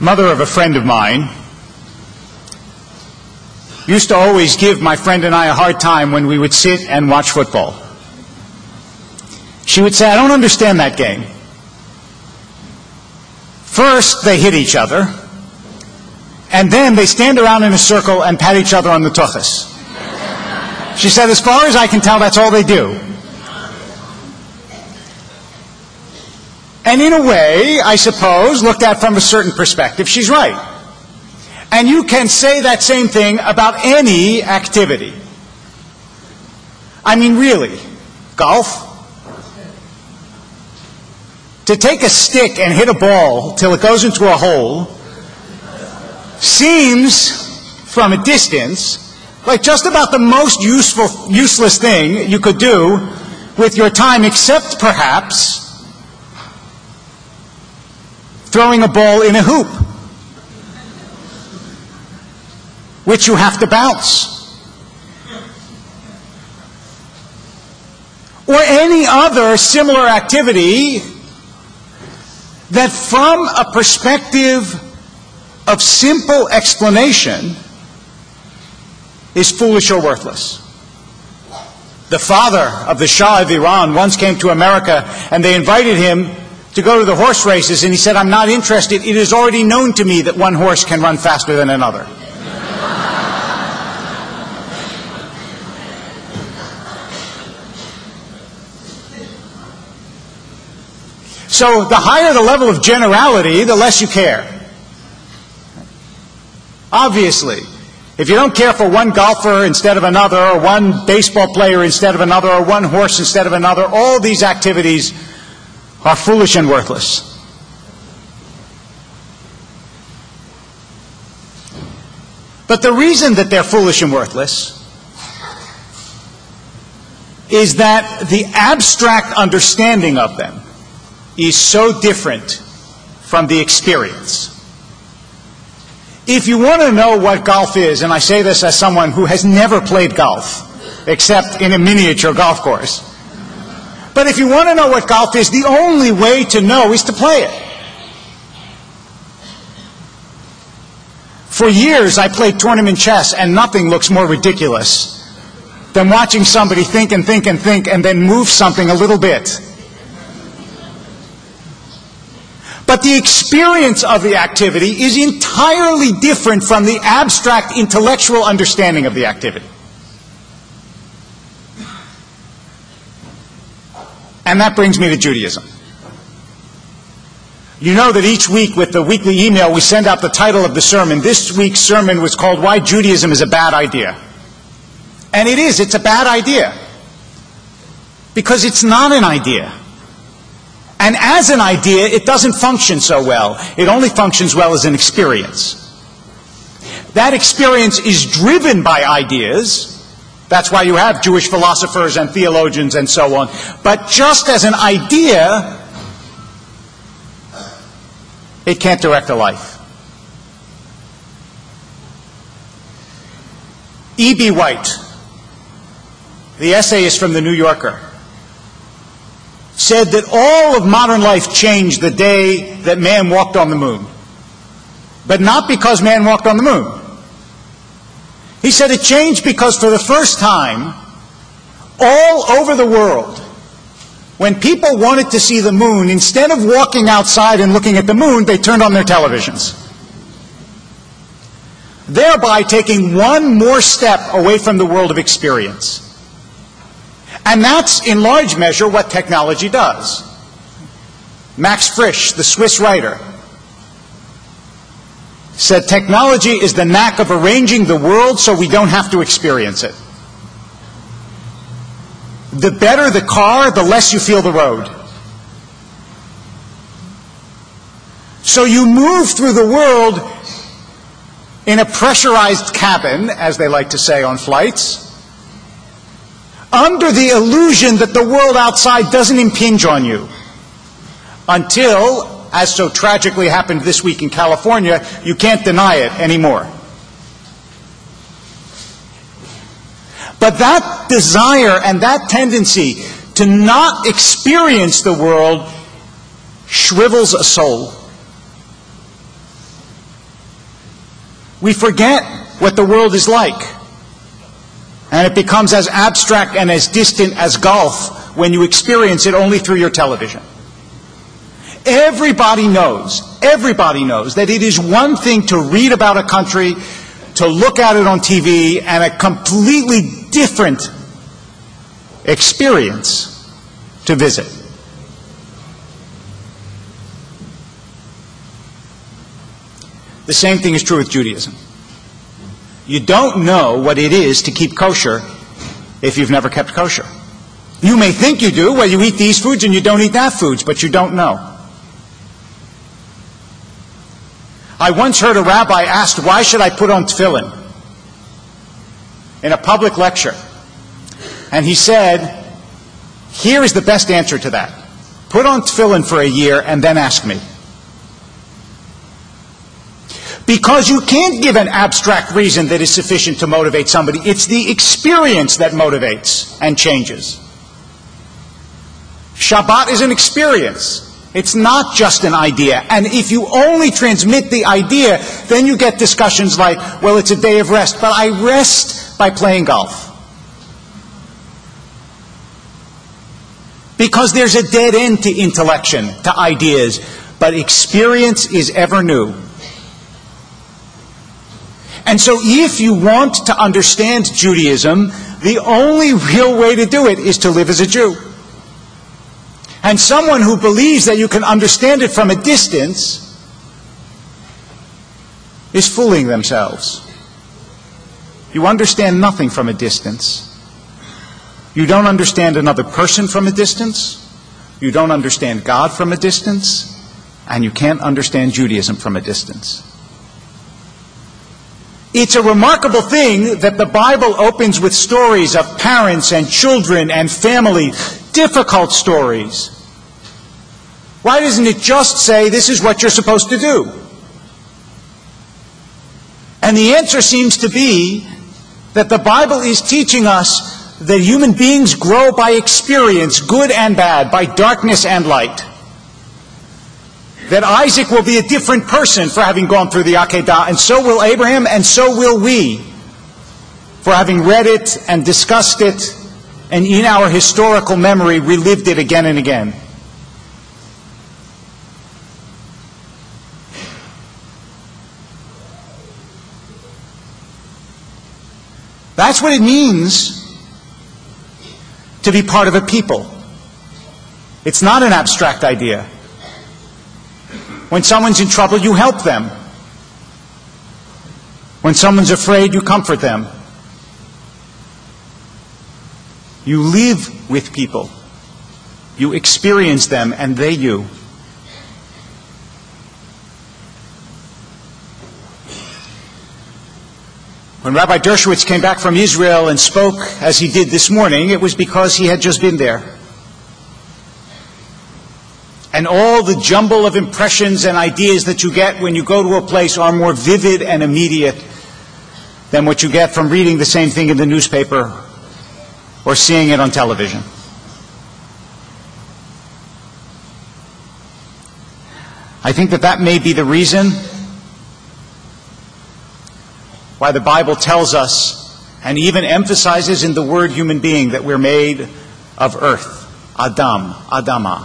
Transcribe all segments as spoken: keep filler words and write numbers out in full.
mother of a friend of mine used to always give my friend and I a hard time when we would sit and watch football. She would say, "I don't understand that game. First, they hit each other, and then they stand around in a circle and pat each other on the tuchus." She said, "As far as I can tell, that's all they do." And in a way, I suppose, looked at from a certain perspective, she's right. And you can say that same thing about any activity. I mean, really, golf? To take a stick and hit a ball till it goes into a hole seems, from a distance, like just about the most useful, useless thing you could do with your time, except perhaps throwing a ball in a hoop, which you have to bounce. Or any other similar activity that from a perspective of simple explanation is foolish or worthless. The father of the Shah of Iran once came to America and they invited him to go to the horse races, and he said, "I'm not interested. It is already known to me that one horse can run faster than another." So the higher the level of generality, the less you care. Obviously, if you don't care for one golfer instead of another, or one baseball player instead of another, or one horse instead of another, all these activities are foolish and worthless. But the reason that they're foolish and worthless is that the abstract understanding of them is so different from the experience. If you want to know what golf is, and I say this as someone who has never played golf, except in a miniature golf course, but if you want to know what golf is, the only way to know is to play it. For years, I played tournament chess, and nothing looks more ridiculous than watching somebody think and think and think and then move something a little bit. But the experience of the activity is entirely different from the abstract intellectual understanding of the activity. And that brings me to Judaism. You know that each week with the weekly email we send out the title of the sermon. This week's sermon was called "Why Judaism is a Bad Idea." And it is, it's a bad idea. Because it's not an idea. And as an idea, it doesn't function so well. It only functions well as an experience. That experience is driven by ideas. That's why you have Jewish philosophers and theologians and so on. But just as an idea, it can't direct a life. E B White, the essayist from The New Yorker, said that all of modern life changed the day that man walked on the moon. But not because man walked on the moon. He said it changed because for the first time, all over the world, when people wanted to see the moon, instead of walking outside and looking at the moon, they turned on their televisions, thereby taking one more step away from the world of experience. And that's, in large measure, what technology does. Max Frisch, the Swiss writer, said technology is the knack of arranging the world so we don't have to experience it. The better the car, the less you feel the road. So you move through the world in a pressurized cabin, as they like to say on flights, under the illusion that the world outside doesn't impinge on you, until, as so tragically happened this week in California, you can't deny it anymore. But that desire and that tendency to not experience the world shrivels a soul. We forget what the world is like. And it becomes as abstract and as distant as golf when you experience it only through your television. Everybody knows, everybody knows that it is one thing to read about a country, to look at it on T V, and a completely different experience to visit. The same thing is true with Judaism. You don't know what it is to keep kosher if you've never kept kosher. You may think you do, well, you eat these foods and you don't eat that foods, but you don't know. I once heard a rabbi asked, why should I put on tefillin? In a public lecture. And he said, here is the best answer to that. Put on tefillin for a year and then ask me. Because you can't give an abstract reason that is sufficient to motivate somebody. It's the experience that motivates and changes. Shabbat is an experience. It's not just an idea. And if you only transmit the idea, then you get discussions like, well, it's a day of rest, but I rest by playing golf. Because there's a dead end to intellection, to ideas, but experience is ever new. And so if you want to understand Judaism, the only real way to do it is to live as a Jew. And someone who believes that you can understand it from a distance is fooling themselves. You understand nothing from a distance. You don't understand another person from a distance. You don't understand God from a distance. And you can't understand Judaism from a distance. It's a remarkable thing that the Bible opens with stories of parents and children and family, difficult stories. Why doesn't it just say, this is what you're supposed to do? And the answer seems to be that the Bible is teaching us that human beings grow by experience, good and bad, by darkness and light. That Isaac will be a different person for having gone through the Akedah, and so will Abraham, and so will we, for having read it and discussed it, and in our historical memory relived it again and again. That's what it means to be part of a people. It's not an abstract idea. When someone's in trouble, you help them. When someone's afraid, you comfort them. You live with people. You experience them, and they you. When Rabbi Dershowitz came back from Israel and spoke as he did this morning, it was because he had just been there. And all the jumble of impressions and ideas that you get when you go to a place are more vivid and immediate than what you get from reading the same thing in the newspaper or seeing it on television. I think that that may be the reason why the Bible tells us and even emphasizes in the word human being that we're made of earth, Adam, Adama.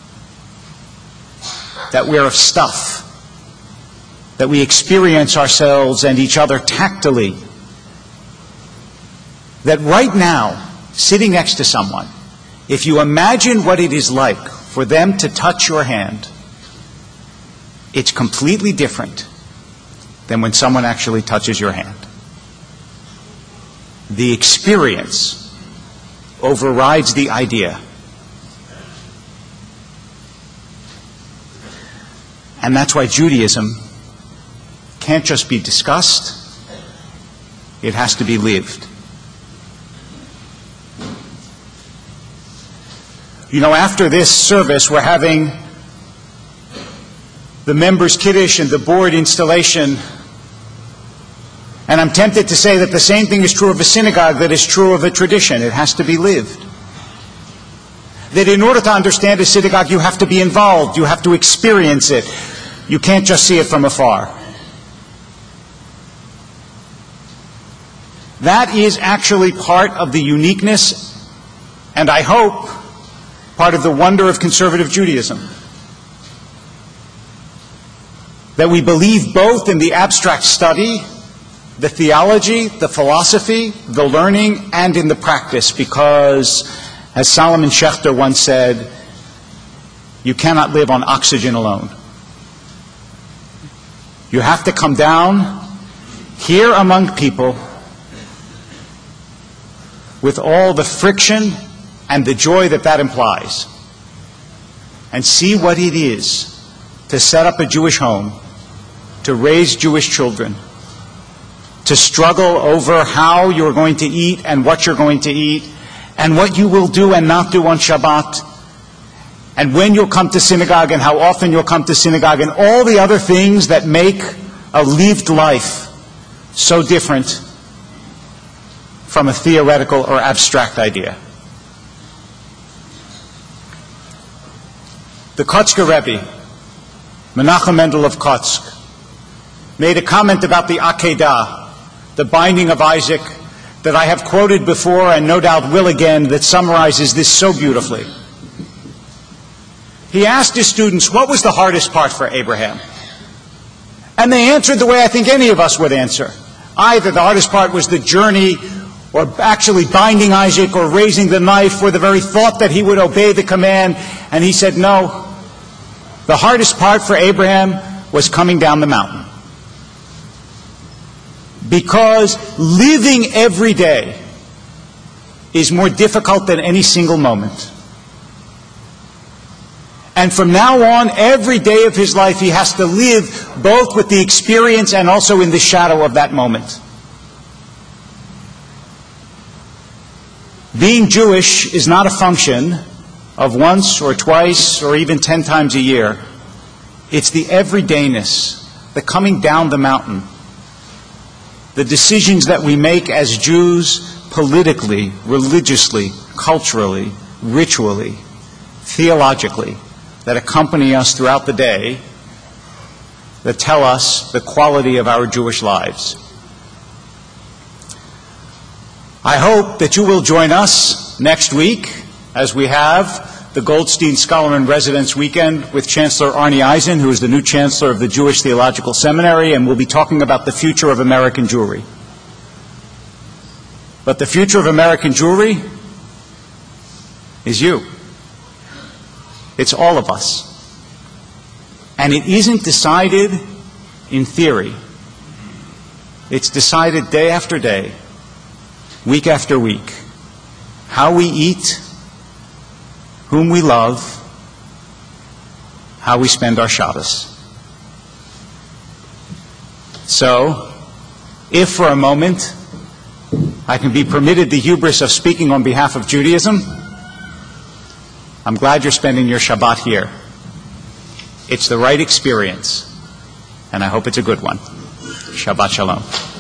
That we're of stuff, that we experience ourselves and each other tactily, that right now, sitting next to someone, if you imagine what it is like for them to touch your hand, it's completely different than when someone actually touches your hand. The experience overrides the idea. And that's why Judaism can't just be discussed, it has to be lived. You know, after this service, we're having the members' Kiddush and the board installation. And I'm tempted to say that the same thing is true of a synagogue that is true of a tradition. It has to be lived. That in order to understand a synagogue, you have to be involved. You have to experience it. You can't just see it from afar. That is actually part of the uniqueness, and I hope part of the wonder of conservative Judaism. That we believe both in the abstract study, the theology, the philosophy, the learning, and in the practice, because, as Solomon Schechter once said, you cannot live on oxygen alone. You have to come down here among people with all the friction and the joy that that implies, and see what it is to set up a Jewish home, to raise Jewish children, to struggle over how you're going to eat and what you're going to eat, and what you will do and not do on Shabbat, and when you'll come to synagogue and how often you'll come to synagogue, and all the other things that make a lived life so different from a theoretical or abstract idea. The Kotzker Rebbe, Menachem Mendel of Kotzk, made a comment about the Akedah, the binding of Isaac, that I have quoted before and no doubt will again, that summarizes this so beautifully. He asked his students, what was the hardest part for Abraham? And they answered the way I think any of us would answer. Either the hardest part was the journey, or actually binding Isaac, or raising the knife, or the very thought that he would obey the command. And he said, no. The hardest part for Abraham was coming down the mountain. Because living every day is more difficult than any single moment. And from now on, every day of his life, he has to live both with the experience and also in the shadow of that moment. Being Jewish is not a function of once or twice or even ten times a year. It's the everydayness, the coming down the mountain, the decisions that we make as Jews politically, religiously, culturally, ritually, theologically, that accompany us throughout the day, that tell us the quality of our Jewish lives. I hope that you will join us next week as we have the Goldstein Scholar in Residence Weekend with Chancellor Arnie Eisen, who is the new Chancellor of the Jewish Theological Seminary, and we'll be talking about the future of American Jewry. But the future of American Jewry is you. It's all of us. And it isn't decided in theory. It's decided day after day, week after week, how we eat, whom we love, how we spend our Shabbos. So, if for a moment I can be permitted the hubris of speaking on behalf of Judaism, I'm glad you're spending your Shabbat here. It's the right experience, and I hope it's a good one. Shabbat Shalom.